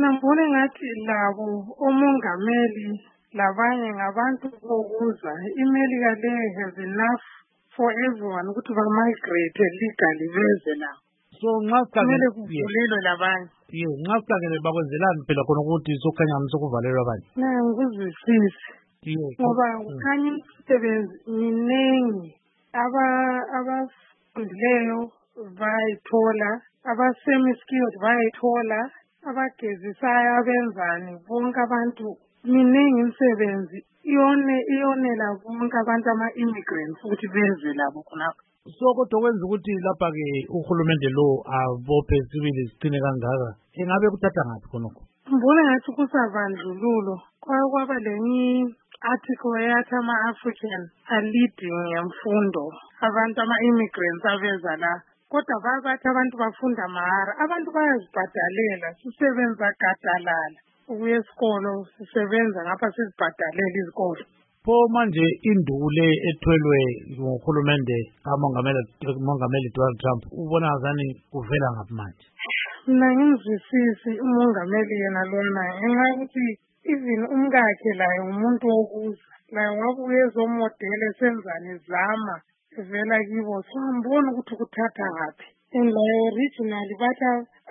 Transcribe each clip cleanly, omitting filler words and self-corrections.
Nambone ngathi labo omongameli labanye ngabantu bokuza. IMelika le has enough for everyone ukuthi ba-migrate legally beze la. So nxa kumele kuvulelwe labanye. nxa sihlangene bakwenzelani phela khona ukuthi sokukhanya sokuvalelwa abanye? Ngikuzwisisi. Ngoba kukhanya imisebenzi minengi abafundileyo bayithola, abasemi-skilled bayithola, abagezisayo abenzani bonke abantu. Miningi imisebenzi iyonela bonke abantu ama-immigrants ukuthi beze labo khonapho. So kodwa kwenza ukuthi lapha-ke uhulumende lo abophe sibili siqine kangaka, engabe kuthatha ngaphi khonokho? Ngibona ngathi kusabandlululo kwaba lenye article eyathi ama-African are-leading ngemfundo, abantu ama-immigrants abeza la. Kodwa bathi abantu bafunda mahara, abantu bayazibhadalela, sisebenza gadalala ukuya esikolo, sisebenza ngapha sizibhadalela izikolo. Pho manje induku le ethwelwe nguhulumende kamongameli Donald Trump ubona ngani kuvela ngaphi manje? Mina ngimzwisisi umongameli yena lona ngenxa yokuthi even umkakhe laye umuntu wokuza, laye wabuye ezomodela esenzani zama evela kibo. So ngibona ukuthi kuthatha ngaphi. And laye originally bathi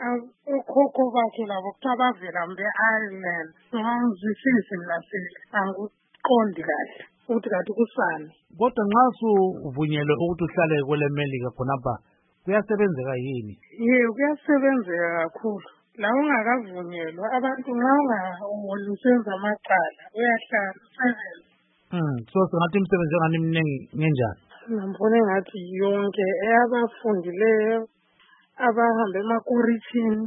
okhokho bakhe labo kuthiwa bavela mbe-Ireland. So ngimzwisisi mina sile angikuqondi kahle ukuthi kanti kusani. Kodwa nxa suvunyelwe ukuthi uhlale kwele Melika khonapha kuyasebenzeka yini? Kuyasebenzeka kakhulu. La ungakavunyelwa abantu nxa ungawolisenza amacala uyahlala usebenza. So singathi imisebenzi engani miningi ngenjani? Ngibona ngathi yonke abafundileyo, abahamba emakoritshini,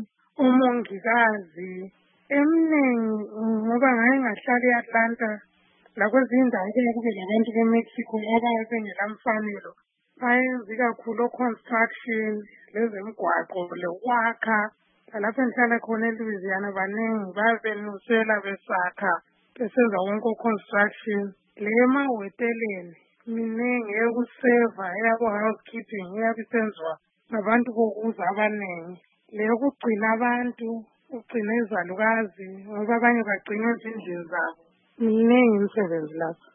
umongikazi eminingi, ngoba ngaye ngahlala e-Atlanta lakwezinye indawo kube labantu be-Mexico ababengela mfanelo. Bayenza ikakhulu o-construction, lezemigwaqo, lokwakha. Lapho engihlala khona eLouisiana baningi babenusela besakha besenza wonke o-construction. Le emaweteleni miningi eyokuseva, eyabo-housekeeping eyabe isenziwa ngabantu bokuza abaningi. Le yokugcina abantu, ugcina izalukazi ngoba abanye bagcina ezindlini zabo. Miningi imisebenzi lapho.